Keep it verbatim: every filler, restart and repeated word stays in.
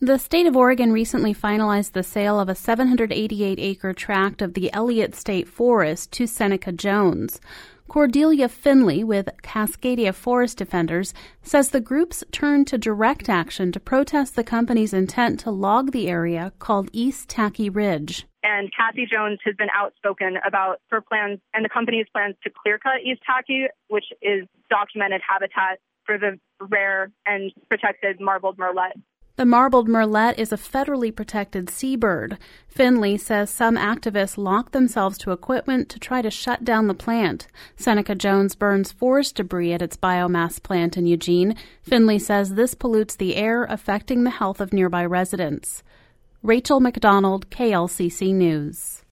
The state of Oregon recently finalized the sale of a seven hundred eighty-eight acre tract of the Elliott State Forest to Seneca Jones. Cordelia Finley with Cascadia Forest Defenders says the groups turned to direct action to protest the company's intent to log the area called East Tacky Ridge. And Cassie Jones has been outspoken about her plans and the company's plans to clear-cut East Tacky, which is documented habitat for the rare and protected marbled murrelet. The marbled murrelet is a federally protected seabird. Finley says some activists lock themselves to equipment to try to shut down the plant. Seneca Jones burns forest debris at its biomass plant in Eugene. Finley says this pollutes the air, affecting the health of nearby residents. Rachel McDonald, K L C C News.